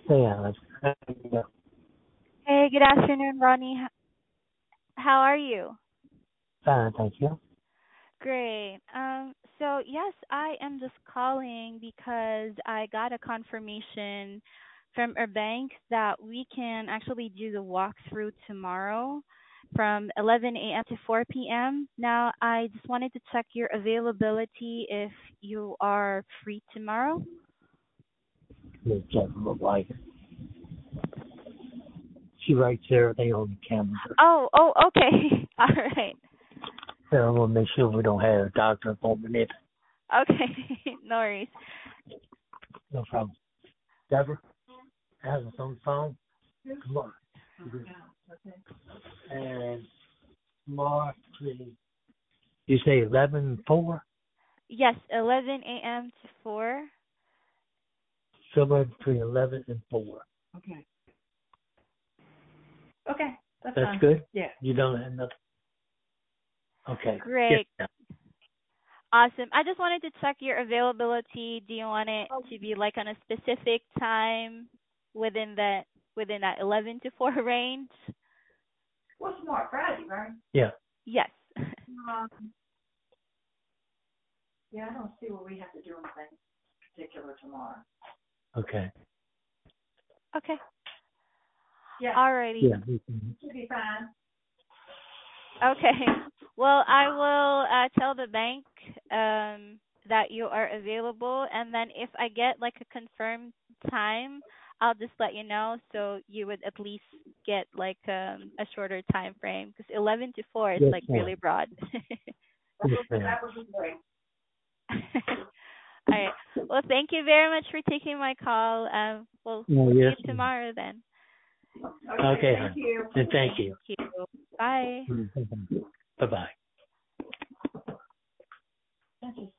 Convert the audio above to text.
Hey, Alex. Yeah, Hey, good afternoon, Ronnie. How are you? fine, thank you. Great. So yes, I am just calling because I got a confirmation from our bank that we can actually do the walkthrough tomorrow from 11 a.m. to 4 p.m. Now, I just wanted to check your availability if you are free tomorrow. Let me check my wife. She writes everything on the calendar. Oh, okay. All right. So I'm gonna make sure we don't have a doctor appointment. If Okay. No worries. no problem. Deborah has us on the phone. Come on. And Mark, please. You say 11:4. Yes, 11 a.m. to 4. Somewhere between 11 and 4. Okay, that's That's fine. good. Yeah. You don't have nothing. Okay. Yes. Great. Awesome. I just wanted to check your availability. Do you want it to be like on a specific time within that 11 to 4 range? What's tomorrow? Friday, right? Yeah. Yes. Um, yeah, I don't see where we have to do anything particular tomorrow. Okay. Okay. Yeah, Alrighty. Yeah. we can- should be fine. Okay. Well, I will tell the bank that you are available, and then if I get like a confirmed time, I'll just let you know, so you would at least get like a shorter time frame, because 11 to 4 is Yes, like really ma'am. broad. Yes, ma'am. That would be great. All right. Well, thank you very much for taking my call. Oh, We'll see yes, you ma'am. tomorrow then. Okay, Thank hon. you. And thank you. Thank you. Bye. Bye bye. That's just